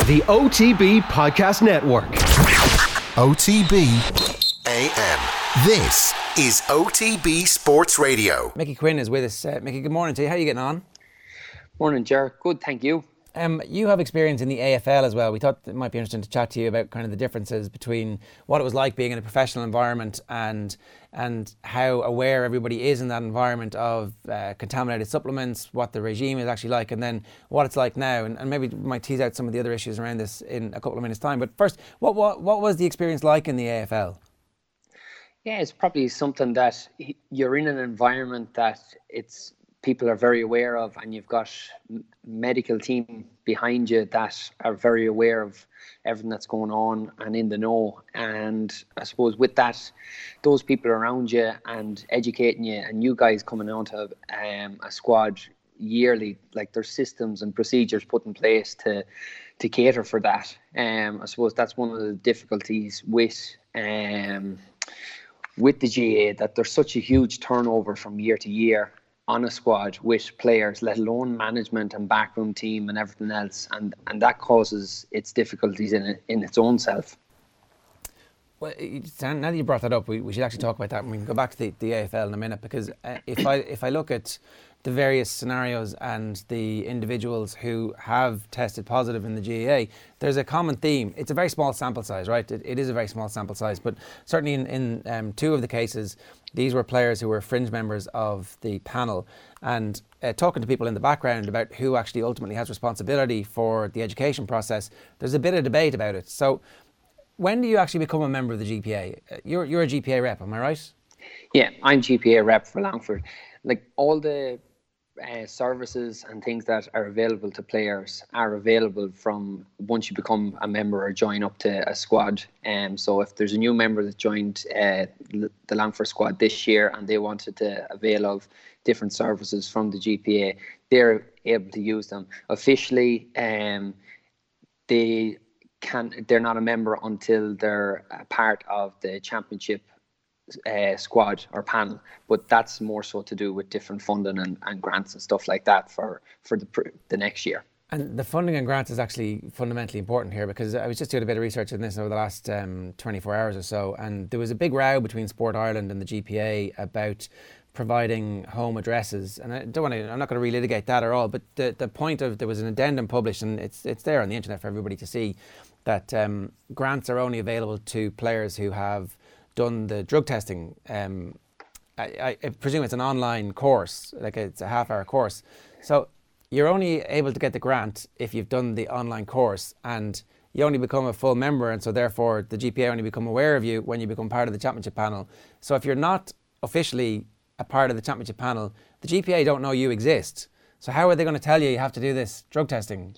the OTB Podcast Network. OTB AM. This is OTB Sports Radio. Mickey Quinn is with us. Mickey, good morning to you. How are you getting on? Morning, Ger. Good, thank you. You have experience in the AFL as well. We thought it might be interesting to chat to you about kind of the differences between what it was like being in a professional environment and how aware everybody is in that environment of contaminated supplements, what the regime is actually like, and then what it's like now. And maybe we might tease out some of the other issues around this in a couple of minutes' time. But first, what was the experience like in the AFL? Yeah, it's probably something that you're in an environment that people are very aware of, and you've got medical team behind you that are very aware of everything that's going on and in the know. And I suppose with that, those people around you and educating you, and you guys coming onto a squad yearly, like there's systems and procedures put in place to cater for that. I suppose that's one of the difficulties with the GAA, that there's such a huge turnover from year to year on a squad with players, let alone management and backroom team and everything else, and that causes its difficulties in its own self. Well, now that you brought that up, we should actually talk about that, and we can go back to the AFL in a minute, because if I look at the various scenarios and the individuals who have tested positive in the GAA, there's a common theme. It's a very small sample size, right? It is a very small sample size, but certainly in two of the cases, these were players who were fringe members of the panel, and talking to people in the background about who actually ultimately has responsibility for the education process, there's a bit of debate about it. So when do you actually become a member of the GPA? You're a GPA rep, am I right? Yeah, I'm GPA rep for Longford. Like all the services and things that are available to players are available from once you become a member or join up to a squad. So if there's a new member that joined the Longford squad this year and they wanted to avail of different services from the GPA, they're able to use them. Officially, they're not a member until they're a part of the championship squad or panel, but that's more so to do with different funding and grants and stuff like that for the next year. And the funding and grants is actually fundamentally important here, because I was just doing a bit of research on this over the last 24 hours or so, and there was a big row between Sport Ireland and the GPA about providing home addresses, and I'm not going to relitigate that at all, but the point of, there was an addendum published, and it's there on the internet for everybody to see, that grants are only available to players who have done the drug testing. I presume it's an online course, like it's a half-hour course. So you're only able to get the grant if you've done the online course, and you only become a full member, and so therefore the GPA only become aware of you when you become part of the championship panel. So if you're not officially a part of the championship panel, the GPA don't know you exist. So how are they going to tell you have to do this drug testing?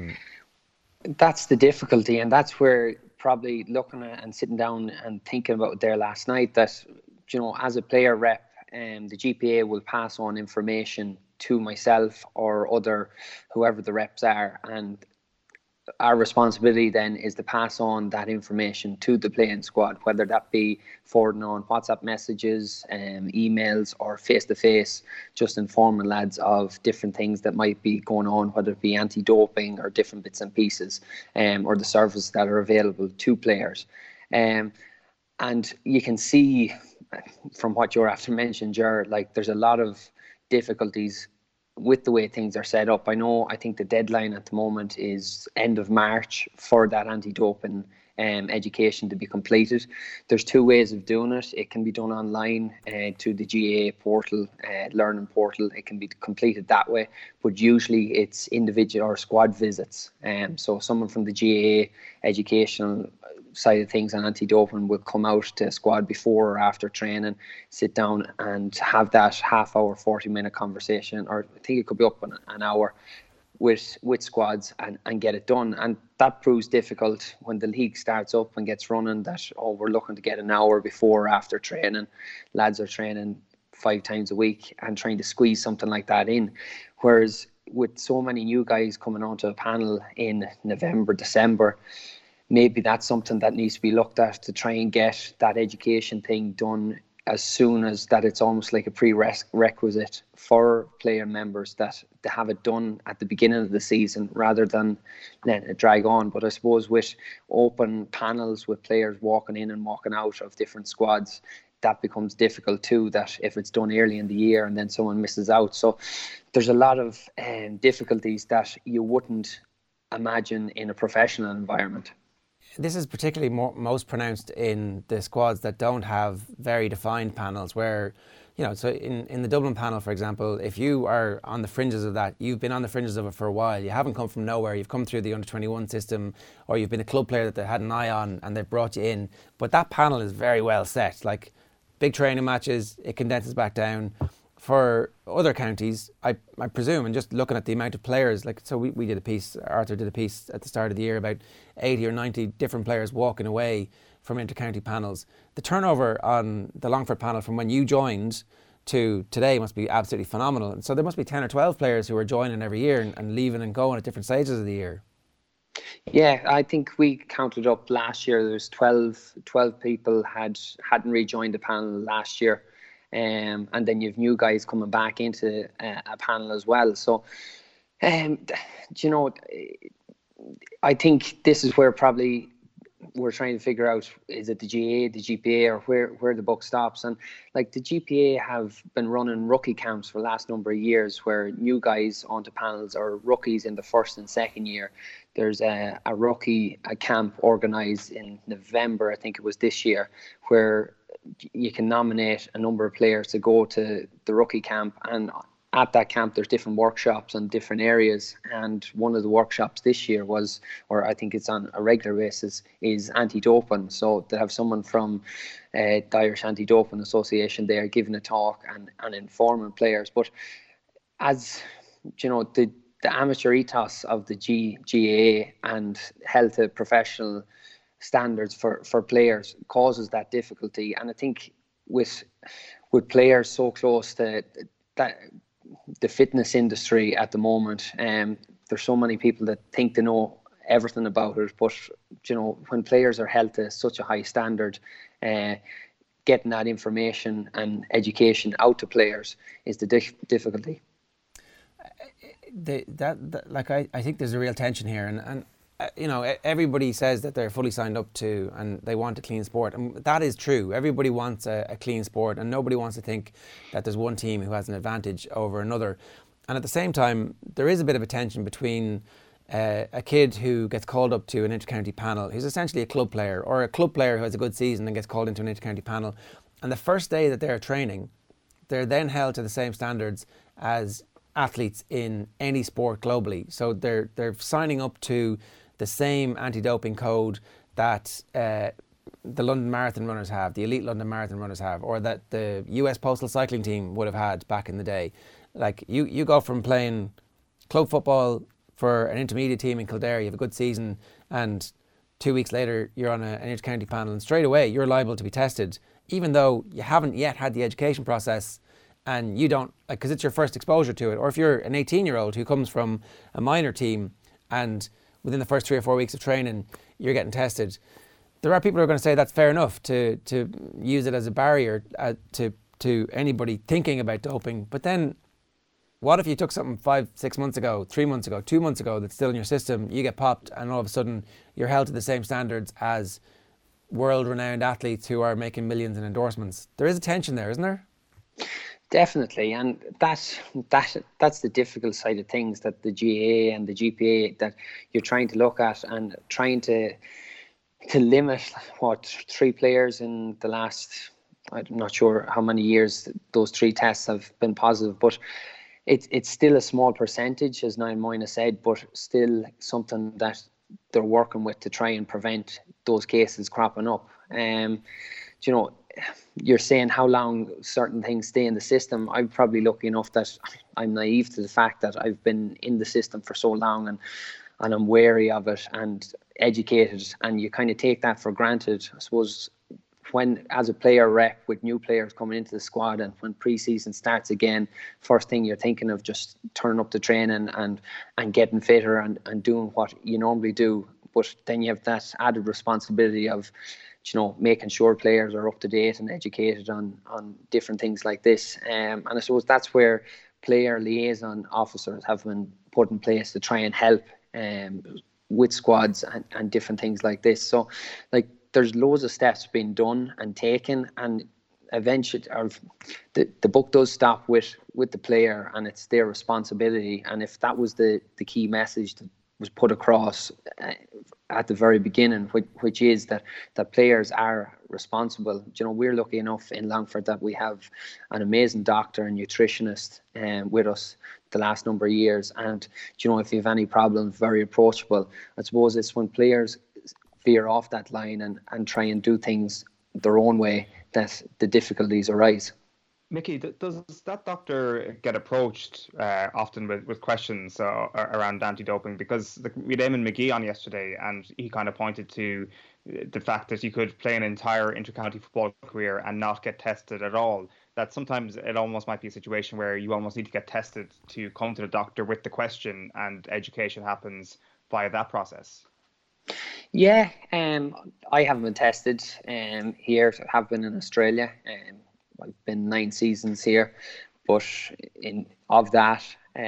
That's the difficulty, and that's where probably looking at and sitting down and thinking about it there last night, that, you know, as a player rep, the GPA will pass on information to myself or whoever the reps are, and our responsibility then is to pass on that information to the playing squad, whether that be forwarding on WhatsApp messages, emails, or face-to-face, just informing lads of different things that might be going on, whether it be anti-doping or different bits and pieces, or the services that are available to players. And you can see from what you're after mentioned, Ger, like there's a lot of difficulties with the way things are set up. I think the deadline at the moment is end of March for that anti-doping education to be completed. There's two ways of doing it. It can be done online to the GAA portal, learning portal. It can be completed that way, but usually it's individual or squad visits. So someone from the GAA educational side of things on anti-doping will come out to a squad before or after training, sit down and have that half-hour, 40-minute conversation, or I think it could be up in an hour, with squads and get it done. And that proves difficult when the league starts up and gets running, that, we're looking to get an hour before or after training. Lads are training 5 times a week and trying to squeeze something like that in. Whereas with so many new guys coming onto a panel in November, December, maybe that's something that needs to be looked at, to try and get that education thing done as soon as that, it's almost like a prerequisite for player members that to have it done at the beginning of the season rather than letting it drag on. But I suppose with open panels with players walking in and walking out of different squads, that becomes difficult too, that if it's done early in the year and then someone misses out. So there's a lot of difficulties that you wouldn't imagine in a professional environment. This is particularly most pronounced in the squads that don't have very defined panels where, so in the Dublin panel, for example, if you are on the fringes of that, you've been on the fringes of it for a while, you haven't come from nowhere, you've come through the under-21 system, or you've been a club player that they had an eye on and they've brought you in. But that panel is very well set. Like big training matches, it condenses back down. For other counties, I presume, and just looking at the amount of players, so we did a piece, Arthur did a piece at the start of the year about 80 or 90 different players walking away from inter-county panels. The turnover on the Longford panel from when you joined to today must be absolutely phenomenal. And so there must be 10 or 12 players who are joining every year and leaving and going at different stages of the year. Yeah, I think we counted up last year, there's 12 people hadn't rejoined the panel last year. And then you've new guys coming back into a panel as well. So, I think this is where probably we're trying to figure out, is it the GAA, the GPA, or where the buck stops? And like the GPA have been running rookie camps for the last number of years where new guys onto panels or rookies in the first and second year. There's a rookie camp organised in November, I think it was this year, where you can nominate a number of players to go to the rookie camp, and at that camp there's different workshops on different areas, and one of the workshops this year was, or I think it's on a regular basis, is anti-doping. So they have someone from the Irish Anti-Doping Association there giving a talk and informing players. But as the amateur ethos of the GAA and held to professional standards for players causes that difficulty. And I think with players so close to that, the fitness industry at the moment, there's so many people that think they know everything about it, but when players are held to such a high standard, getting that information and education out to players is the difficulty. I think there's a real tension here, and everybody says that they're fully signed up to and they want a clean sport, and that is true. Everybody wants a clean sport, and nobody wants to think that there's one team who has an advantage over another. And at the same time, there is a bit of a tension between a kid who gets called up to an inter-county panel, who's essentially a club player, or a club player who has a good season and gets called into an inter-county panel, and the first day that they're training, they're then held to the same standards as athletes in any sport globally. So they're signing up to the same anti-doping code that the London Marathon runners have, the elite London Marathon runners have, or that the US Postal Cycling Team would have had back in the day. Like you go from playing club football for an intermediate team in Kildare, you have a good season, and 2 weeks later you're on an inter-county panel, and straight away you're liable to be tested, even though you haven't yet had the education process and you don't, because it's your first exposure to it. Or if you're an 18-year-old who comes from a minor team and within the first 3 or 4 weeks of training, you're getting tested. There are people who are going to say that's fair enough to use it as a barrier to anybody thinking about doping. But then, what if you took something 5, 6 months ago, 3 months ago, 2 months ago that's still in your system, you get popped, and all of a sudden you're held to the same standards as world-renowned athletes who are making millions in endorsements? There is a tension there, isn't there? Definitely, and that's the difficult side of things, that the GAA and the GPA that you're trying to look at and trying to limit 3 players in the last, I'm not sure how many years those 3 tests have been positive, but it's still a small percentage, as Niall Moyna said, but still something that they're working with to try and prevent those cases cropping up. You're saying how long certain things stay in the system. I'm probably lucky enough that I'm naive to the fact that I've been in the system for so long, and I'm wary of it and educated, and you kind of take that for granted. I suppose when, as a player rep with new players coming into the squad, and when pre-season starts again, first thing you're thinking of just turning up to training and getting fitter and doing what you normally do. But then you have that added responsibility of making sure players are up to date and educated on different things like this. And I suppose that's where player liaison officers have been put in place to try and help with squads and different things like this. So like there's loads of steps being done and taken, and eventually the buck does stop with the player, and it's their responsibility. And if that was the key message that was put across at the very beginning, which is that players are responsible. We're lucky enough in Longford that we have an amazing doctor and nutritionist with us the last number of years, and if you have any problems, very approachable. I suppose it's when players veer off that line and try and do things their own way that the difficulties arise. Mickey, does that doctor get approached often with questions around anti-doping? Because we had Eamon McGee on yesterday, and he kind of pointed to the fact that you could play an entire inter-county football career and not get tested at all. That sometimes it almost might be a situation where you almost need to get tested to come to the doctor with the question, and education happens via that process. Yeah, I haven't been tested here. I have been in Australia. I've been 9 seasons here, but of that,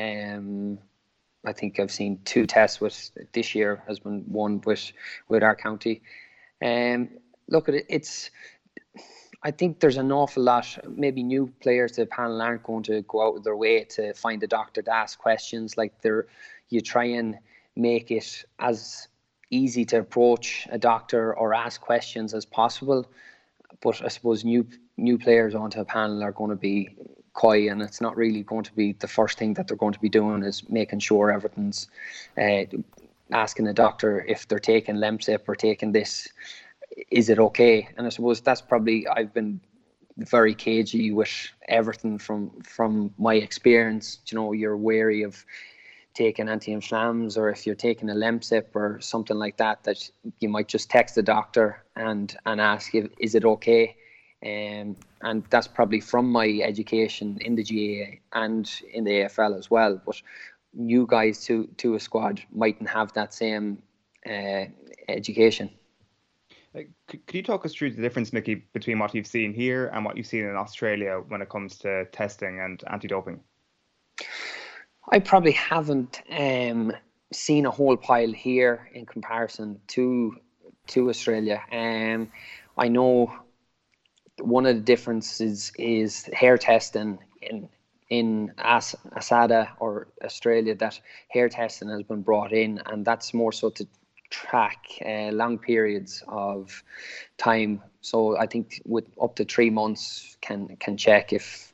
I think I've seen 2 tests. With this year has been 1 with our county. Look at it. I think there's an awful lot. Maybe new players to the panel aren't going to go out of their way to find a doctor to ask questions. Like you try and make it as easy to approach a doctor or ask questions as possible. But I suppose new players onto a panel are going to be coy, and it's not really going to be the first thing that they're going to be doing is making sure everything's asking a doctor if they're taking Lemsip or taking this, is it okay? And I suppose that's probably, I've been very cagey with everything from my experience. You're wary of taking anti-inflams, or if you're taking a Lemsip or something like that you might just text the doctor and ask if is it okay. And that's probably from my education in the GAA and in the AFL as well. But new guys to a squad mightn't have that same education. Could you talk us through the difference, Mickey, between what you've seen here and what you've seen in Australia when it comes to testing and anti-doping? I probably haven't seen a whole pile here in comparison to Australia. I know one of the differences is hair testing in ASADA or Australia, that hair testing has been brought in, and that's more so to track long periods of time. So I think with up to 3 months can check if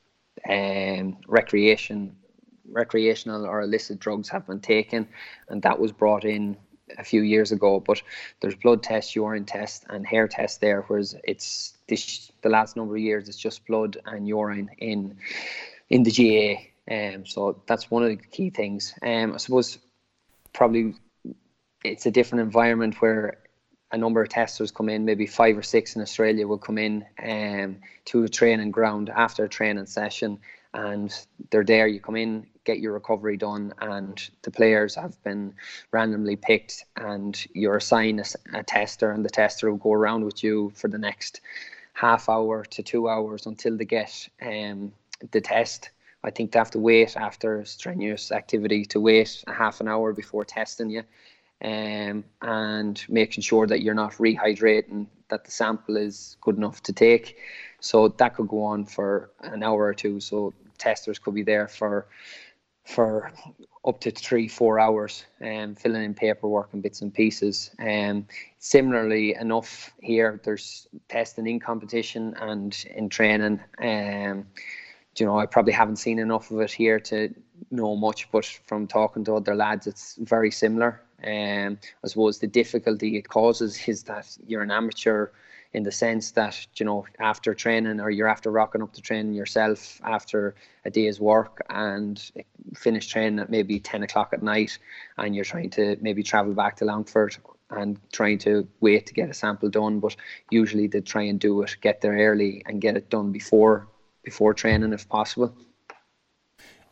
recreational or illicit drugs have been taken, and that was brought in a few years ago. But there's blood tests, urine tests and hair tests there, whereas the last number of years it's just blood and urine in the GAA. So that's one of the key things. I suppose probably it's a different environment where a number of testers come in, maybe 5 or 6 in Australia will come in to a training ground after a training session, and they're there. You come in, get your recovery done, and the players have been randomly picked, and you're assigned a tester, and the tester will go around with you for the next half hour to 2 hours until they get the test. I think they have to wait after strenuous activity to wait a half an hour before testing you, and making sure that you're not rehydrating, that the sample is good enough to take. So that could go on for an hour or 2. So testers could be there for up to 3-4 hours, filling in paperwork and bits and pieces. Similarly enough here, there's testing in competition and in training. I probably haven't seen enough of it here to know much, but from talking to other lads, it's very similar. I suppose the difficulty it causes is that you're an amateur, in the sense that, after training, or you're after rocking up to training yourself after a day's work and finish training at maybe 10 o'clock at night, and you're trying to maybe travel back to Longford and trying to wait to get a sample done. But usually they try and do it, get there early and get it done before training if possible.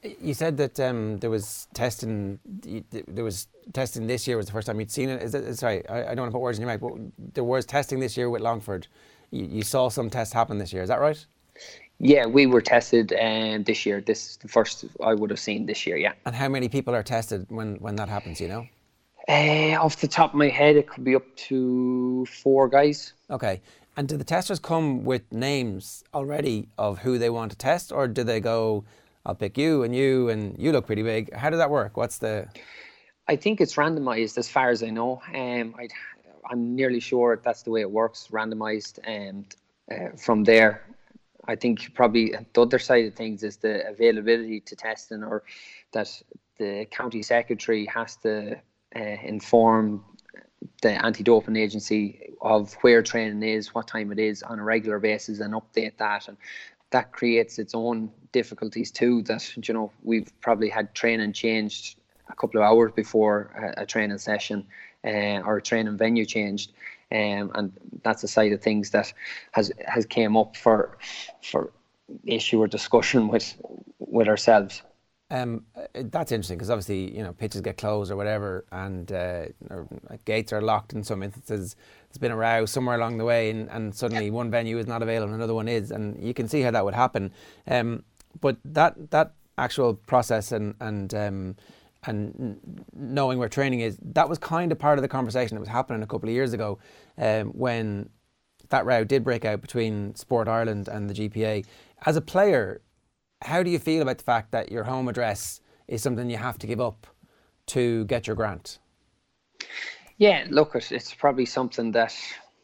You said that there was testing. There was testing this year. Was the first time you'd seen it? Sorry, I don't want to put words in your mouth, but there was testing this year with Longford. You saw some tests happen this year. Is that right? Yeah, we were tested this year. This is the first I would have seen this year. Yeah. And how many people are tested when that happens? You know? Off the top of my head, it could be up to 4 guys. Okay. And do the testers come with names already of who they want to test, or do they go, I'll pick you and you look pretty big? How does that work? I think it's randomised as far as I know. I'm nearly sure that's the way it works, randomised. And from there, I think probably the other side of things is the availability to testing, or that the county secretary has to inform the anti-doping agency of where training is, what time it is on a regular basis, and update that. And that creates its own difficulties too, that, you know, we've probably had training changed a couple of hours before a training session or a training venue changed. And that's a side of things that has came up for issue or discussion with ourselves. That's interesting, because obviously, you know, pitches get closed or whatever, and or gates are locked in some instances. There's been a row somewhere along the way, and suddenly one venue is not available and another one is, and you can see how that would happen. But that actual process and knowing where training is, that was kind of part of the conversation that was happening a couple of years ago, when that row did break out between Sport Ireland and the GPA. As a player, how do you feel about the fact that your home address is something you have to give up to get your grant? Yeah, look, it's probably something that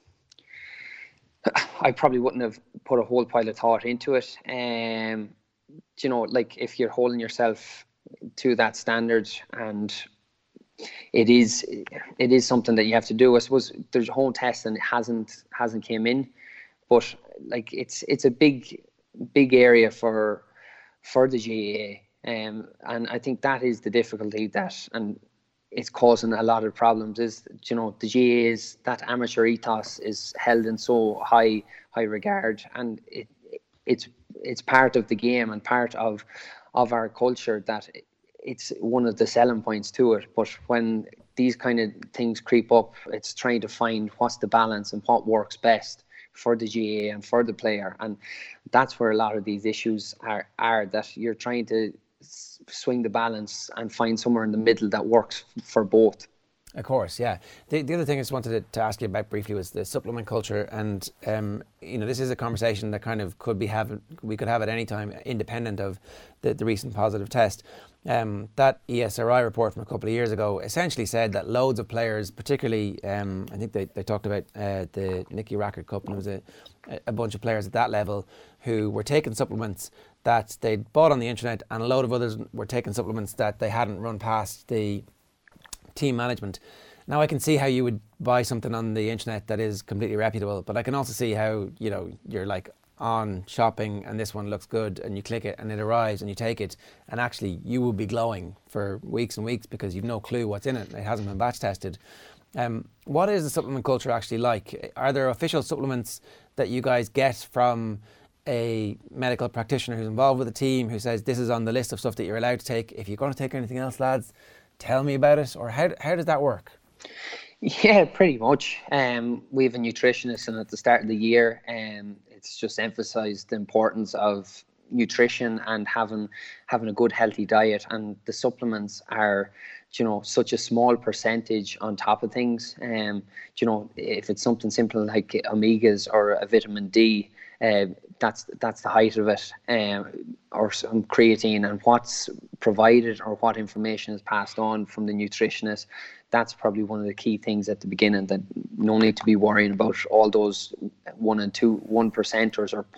I probably wouldn't have put a whole pile of thought into it. You know, like, if you're holding yourself to that standard, and it is something that you have to do. I suppose there's a home test and it hasn't came in, but like it's a big area for the GAA, and I think that is the difficulty and it's causing a lot of problems. Is, you know, the GAA's, that amateur ethos is held in so high regard, and it's part of the game and part of our culture, that it's one of the selling points to it. But when these kind of things creep up, it's trying to find what's the balance and what works best for the GAA and for the player. And that's where a lot of these issues are that you're trying to swing the balance and find somewhere in the middle that works for both. Of course, yeah. The other thing I just wanted to ask you about briefly was the supplement culture, and you know, this is a conversation that kind of we could have at any time, independent of the recent positive test. That ESRI report from a couple of years ago essentially said that loads of players, particularly, I think they talked about the Nicky Rackard Cup, and it was a bunch of players at that level who were taking supplements that they'd bought on the internet, and a load of others were taking supplements that they hadn't run past the team management. Now, I can see how you would buy something on the internet that is completely reputable, but I can also see how, you know, you're like on shopping and this one looks good and you click it and it arrives and you take it, and actually you will be glowing for weeks and weeks because you've no clue what's in it. It hasn't been batch tested. What is the supplement culture actually like? Are there official supplements that you guys get from a medical practitioner who's involved with the team, who says this is on the list of stuff that you're allowed to take? If you're going to take anything else, lads, tell me about it? Or how does that work? Yeah, pretty much. We have a nutritionist, and at the start of the year, it's just emphasised the importance of nutrition and having a good healthy diet, and the supplements are, you know, such a small percentage on top of things. You know, if it's something simple like omegas or a vitamin D, that's the height of it, or some creatine, and what's provided or what information is passed on from the nutritionist. That's probably one of the key things at the beginning, that no need to be worrying about all those 1% and 1%ers or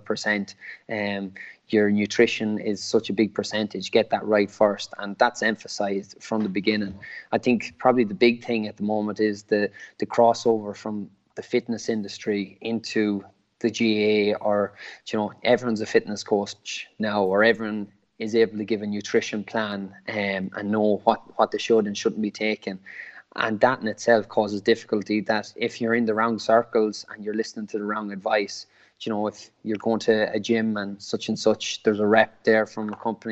0.1%. Your nutrition is such a big percentage. Get that right first, and that's emphasized from the beginning. I think probably the big thing at the moment is the crossover from the fitness industry into the GAA, or, you know, everyone's a fitness coach now, or everyone is able to give a nutrition plan and know what they should and shouldn't be taking. And that in itself causes difficulty, that if you're in the wrong circles and you're listening to the wrong advice, you know, if you're going to a gym and such, there's a rep there from a company that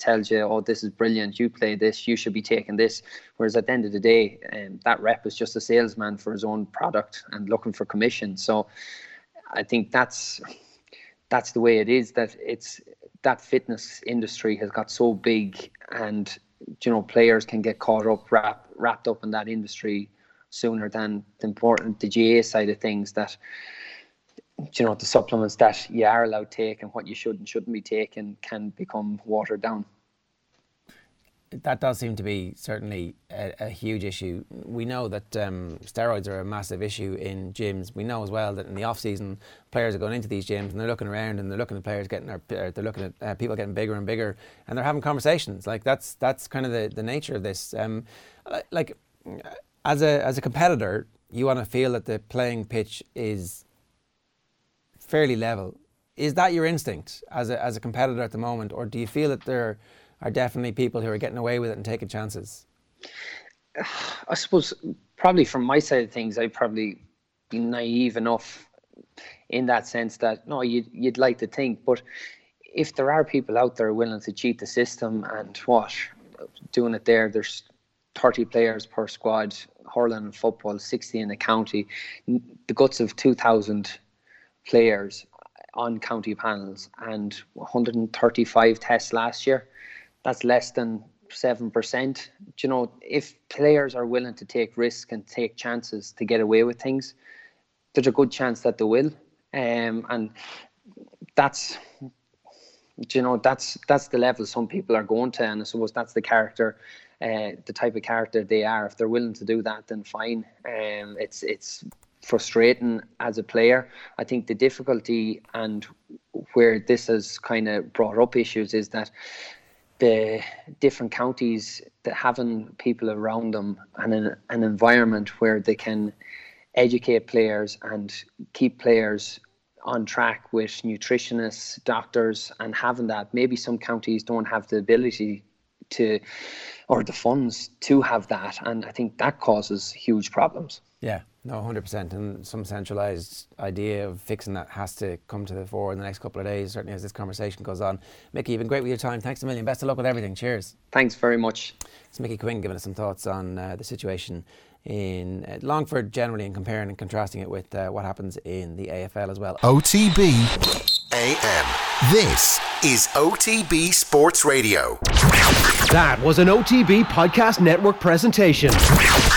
tells you, oh, this is brilliant, you play this, you should be taking this. Whereas at the end of the day, that rep is just a salesman for his own product and looking for commission. So I think that's the way it is, that fitness industry has got so big, and players can get caught up, wrapped up in that industry sooner than the GA side of things, that the supplements that you are allowed to take and what you should and shouldn't be taking can become watered down. That does seem to be certainly a huge issue. We know that steroids are a massive issue in gyms. We know as well that in the off season, players are going into these gyms and they're looking around and they're looking at players they're looking at people getting bigger and bigger, and they're having conversations. Like that's kind of the nature of this. Like as a competitor, you want to feel that the playing pitch is fairly level. Is that your instinct as a competitor at the moment, or do you feel that there are definitely people who are getting away with it and taking chances? I suppose probably from my side of things, I'd probably be naive enough in that sense that no, you'd like to think, but if there are people out there willing to cheat the system and doing it there's 30 players per squad, hurling and football, 60 in the county, the guts of 2,000 players on county panels, and 135 tests last year. That's less than 7%. If players are willing to take risks and take chances to get away with things, there's a good chance that they will. And that's the level some people are going to, and I suppose that's the character, the type of character they are. If they're willing to do that, then fine. It's frustrating as a player. I think the difficulty and where this has kind of brought up issues is that the different counties, that having people around them and an environment where they can educate players and keep players on track with nutritionists, doctors, and having that. Maybe some counties don't have the ability to, or the funds to have that, and I think that causes huge problems. Yeah, no, 100%, and some centralised idea of fixing that has to come to the fore in the next couple of days, certainly as this conversation goes on. Mickey, you've been great with your time. Thanks a million. Best of luck with everything. Cheers. Thanks very much. It's Mickey Quinn giving us some thoughts on the situation in Longford generally, and comparing and contrasting it with what happens in the AFL as well. OTB AM. This is OTB Sports Radio. That was an OTB Podcast Network presentation.